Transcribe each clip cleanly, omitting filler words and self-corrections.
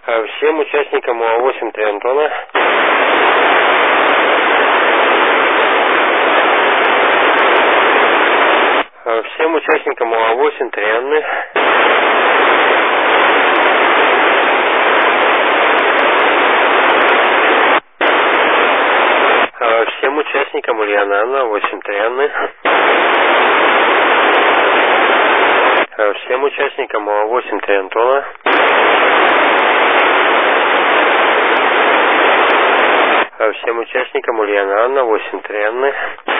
Всем участникам УА-8 3 Антона. Всем участникам УА-8 3 Анны. Всем участникам Ульяна Анна 8 3 Анны. Всем участникам УА-8 3 Антона. Всем участникам Ульяна Анна 8 3 Анны.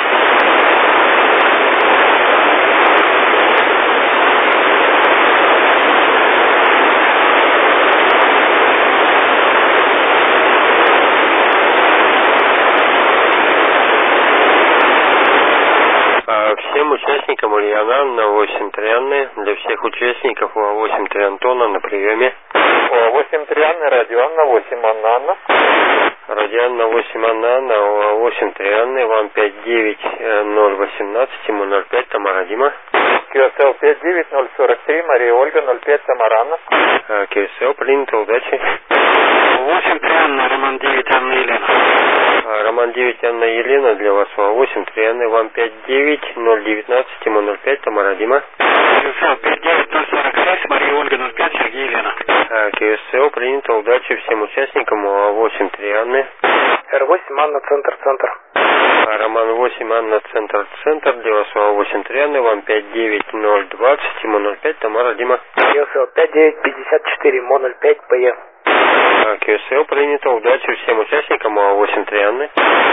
Всем участникам Ульяна Анна 8 3 Анны. Для всех участников УА-8 3 Антона на приеме. УА-8 3 Анны, радио Анна 8 Анна Анна. Радио Анна 8 Анна Анна, УА-8 3 Анны, вам 59018, ему 05, Тамара Дима. QSL 59043, Мария Ольга 05, Тамара Анна. QSL, принято, удачи. 8 3 Анна, Роман 9 Анна Елена. Роман 9 Анна Елена, для вас УА-8 3 Анны, вам 59019, ему 05, Тамара Дима. QSL 59046, Мария Ольга 05, Сергей Елена. QSL, принято, удачи всем участникам УА-8 3 Анны. Р8 Анна, центр. Роман 8 Анна, центр, для вас УА-8 3 Анны, вам 59020, ему 05, Тамара Дима. QSL 5954, Мо 05, ПЕ. QSL, принято, удачи всем участникам УА-8 3 Анны.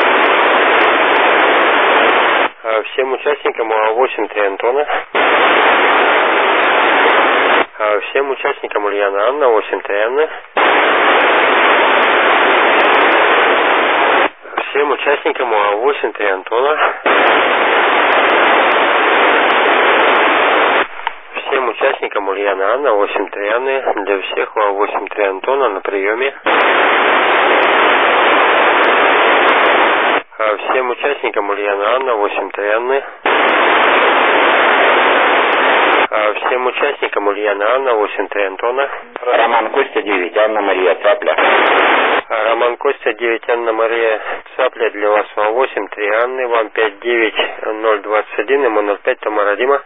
Всем участникам УА-8 3 Антона. Всем участникам Ульяна Анна 8 3 Анны. Всем участникам УА-8 3 Антона. Всем участникам Ульяна Анна 8 3 Анны. Для всех УА-8 3 Антона на приеме. Всем участникам Ульяна Анна 8 3 Анны. Всем участникам Ульяна Анна 8 3 Антона. Роман Костя 9, Анна Мария Цапля. Роман Костя 9, Анна Мария Цапля, для вас УА-8 3 Анны, вам 59021, ему 05, Тамара Дима.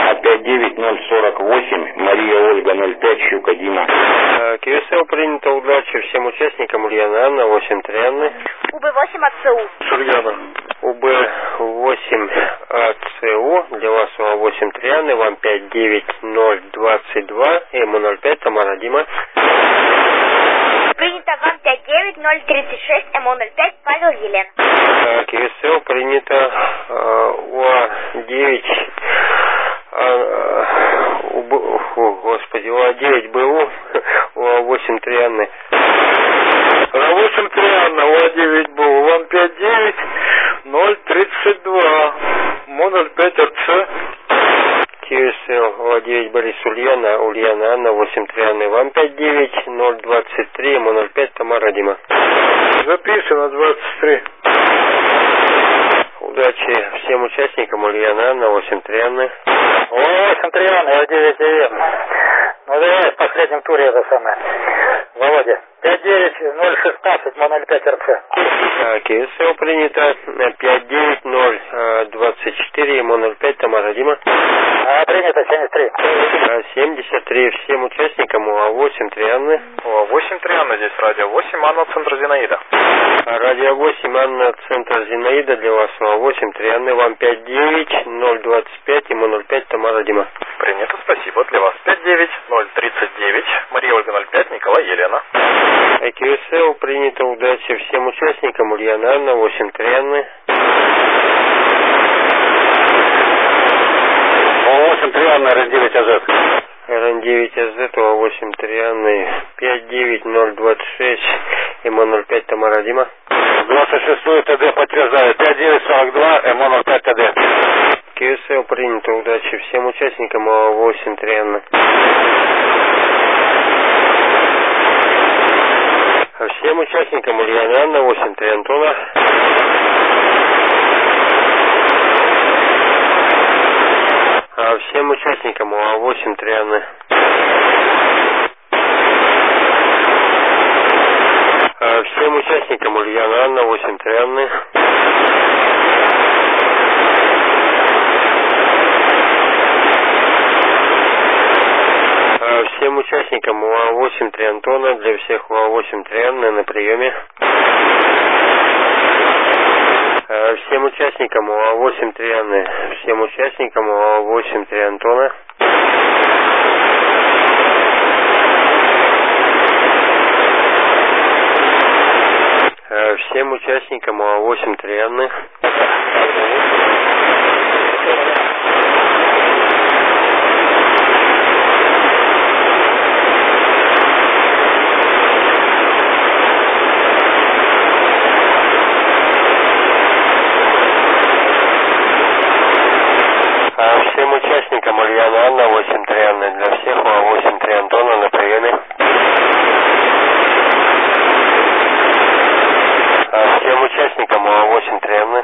59048, Мария Ольга 05, Щука Дима. QSL, принято, удачи всем участникам Ульяна Анна 8 3 Анны. УБ-8 АЦУ. Шульяна. УБ-8 АЦУ, для вас УА-8 3 Анны, вам 59022, ему 05, Тамара Дима. Принято вам 59036, МО-05, Павел Елен. QSL, принято, УА-9, УА-9 БУ, УА-8 3 Анны. УА-8 3 Анна, УА-9 БУ, вам 59032, Мо 05 РЦ. QSL, УА-9 Борис Ульяна Анна 8 3 Анны, вам 59023, ему 05, Тамара Дима. Записано 23. Удачи всем участникам Ульяна Анна 8 3 Анны. УА-8 3 Анна, Р9 ЕВ. Ну давай в последнем туре это самое. Володя. 59016, Мо 05 РЦ. QSL, принято, 59024, ему 05, Тамара Дима. Принято 73. 73 всем участникам УА-8 3 Анны. УА-8 3 Анна, здесь радио 8 Анна, центр Зинаида. Радио 8 Анна, центр Зинаида, для вас УА-8 3 Анны, вам 59025, ему 05, Тамара Дима. Принято, спасибо. Для вас 59039, Мария Ольга 05, Николай Елена. QSL, принято, удачи всем участникам Ульяна Анна 8 3 Анны. УА-8 3 Анна, РН9 АЗ. РН9 АЗ, УА-8 3 Анны, 59026, МО-05, Тамара Дима. 26 ТД подтверждаю, 5942, МО-05 ТД. QSL, принято, удачи всем участникам УА-8 3 Анны. Всем участникам Ульяна Анна 8 3 Антона. Всем участникам УА-8 3 Анны. Всем участникам Ульяна Анна, 8-3 Анны. Всем участникам УА-8-3 Антона, для всех УА-8-3 Анны на приеме. Всем участникам УА-8-3 Анны, всем участникам УА-8-3 Антона. Всем участникам УА-8-3 Анны. Всем участникам Ульяна Анна, 8-3 Анны, для всех УА-8-3 Антона на приеме. Всем участникам УА-8-3 Анны.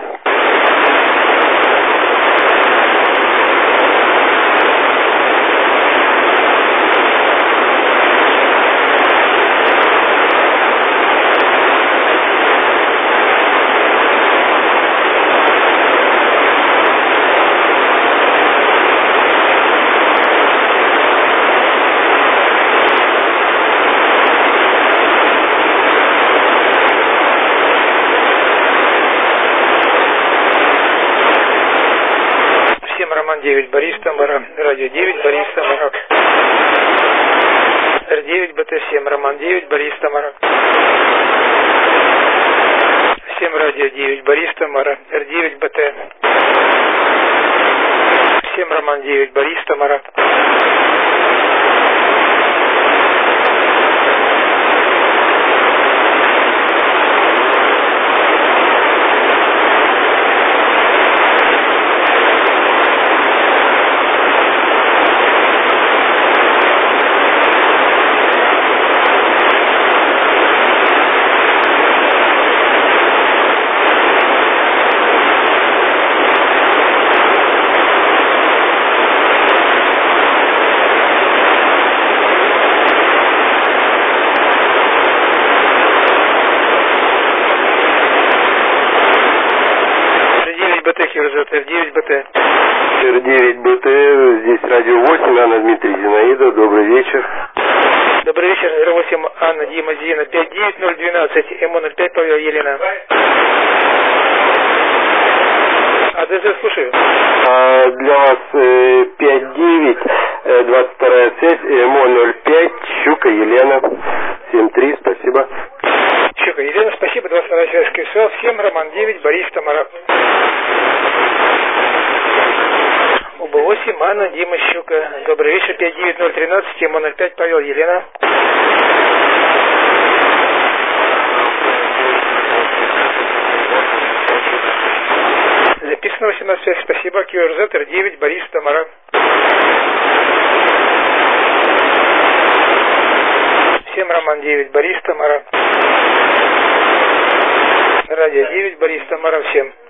Роман 9 Борис Тамара, радио 9 Борис Тамара. Р9 БТ7 Роман 9 Борис Тамара. Всем радио 9 Борис Тамара, Р9 БТ. Всем Роман 9 Борис Тамара. Р9 БТ. Р9 БТ, здесь радио 8, Анна, Дмитрий, Зинаида, добрый вечер. Добрый вечер, Р8, Анна, Дима, Зина, 59012, МО05, Павел, Елена. АДЗ, слушаю. Для вас 5-9, 22-я связь, МО05, Щука, Елена, 7-3, спасибо. Щука, Елена, спасибо, 22-я связь, КСЛ, всем Роман 9, Борис Тамара. УБ8, Анна, Дима, Щука. Добрый вечер, 59013, МО05, Павел, Елена. Записано 18 связь, спасибо, QRZ, Р9, Борис Тамара. Всем Роман 9, Борис Тамара. Радио 9, Борис Тамара, всем.